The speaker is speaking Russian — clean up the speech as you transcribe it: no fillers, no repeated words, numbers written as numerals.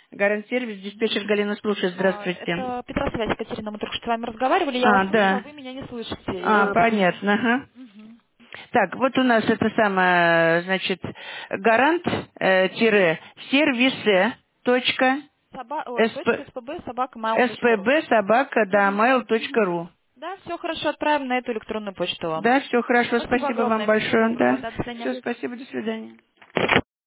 Гарант-сервис, диспетчер Галина слушает. Здравствуйте. Это Петросвязь, Екатерина, мы только что с вами разговаривали, я вас слышу, а Да. вы меня не слышите. Понятно. Ага. Мгм. Так, вот у нас это самое, значит, гарант-сервисе точка Точка СПБ собака mail.ru. spb собака mail.ru. Да, все хорошо, отправим на эту электронную почту вам. Да, все хорошо, Спасибо спасибо вам огромное, всего большое. доброго, Да, до свидания. все, спасибо, до свидания.